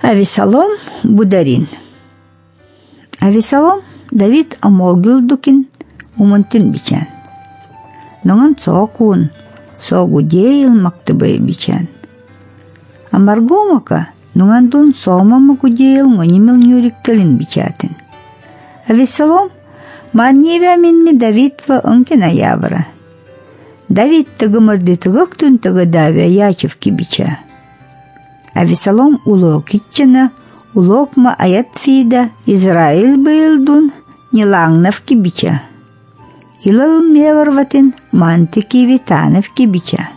Авесолом Бударин. Авесолом Давид амолгилдукин умантин бичан. Ноган соокун, соогудейл мактыбай бичан. Амаргомака ногандун соомама гудейл монимил нюриктелин бичатин. Авесолом манневя минми Давидва онкин аябра. Давид тыгымырды тыгыктун тыгыдавя ячевки бича. Авесолом улок итчена, улокма аятфида Израиль быйлдун нилангнавки бича. Илал меварватин мантики витанавки бича.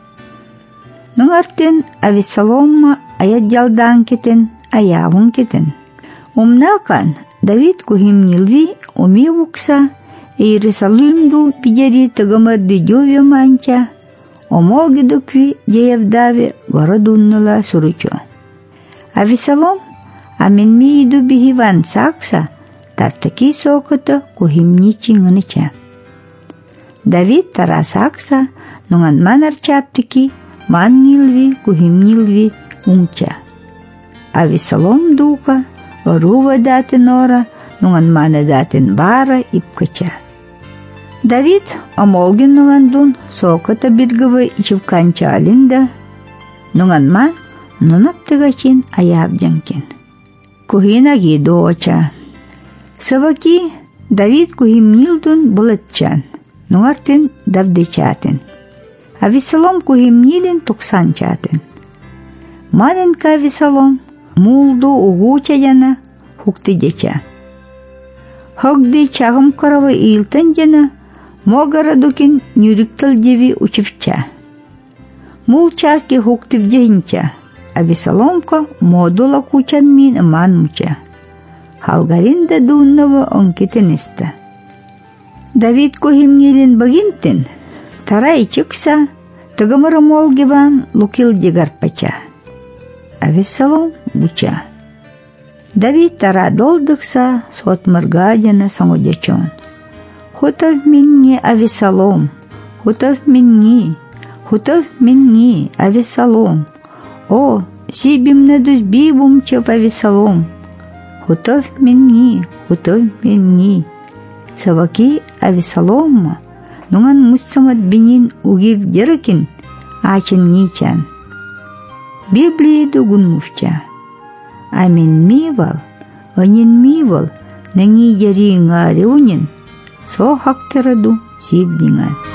Нунгартин Авесоломма аятдялдан кетен, аявун кетен. Умнакан Давид кухимнилви умивукса Иерусалимду пидери тыгымырды дёве манча, омолгидукви деевдаве городуннала суручо. Авесолом аменмииду бихиван сакса тартаки сокото кухимничи ngыныча. Давид тара сакса нунган манар чаптики маннилви кухимнилви унча. Авесолом дука орува датин ора нунган мана датин бара ипкача. Давид амолгин нугандун соката биргывы ичевканча алинда, нуган ман нунаптыгачин аябджанкин. Кухинаги дооча. Саваки Давид кухимнилдун булатчан, нугартин давдечатин. Авесолом кухимнилин туксанчатин. Маленька Авесолом мулду угуча яна хуктидеча. Хогди чагым каравы илтен жана могарадукин нюриктал деви учивча. Мул часки хуктив жейнча, Авесоломка модула куча мин манмуча. Халгаринда дуннава онкетениста. Давид кухимнилин багинтин, тарай чыкса, тыгымыры молгиван лукил дегарпача. Авесолом буча. Давид тара долдыкса сотмыргадяна соңодячон. Хутав минни Авесолом, хутав минни, Авесолом. О, сибимна дузби бумчев Авесолом. Хутав минни. Саваки Авесоломма, нунган муссамат бинин угив дерекин, ачин ничан. Библии дугун мувча. Амин мивал, онин мивал, нанги яри ngareунин, со хактараду сибдинган.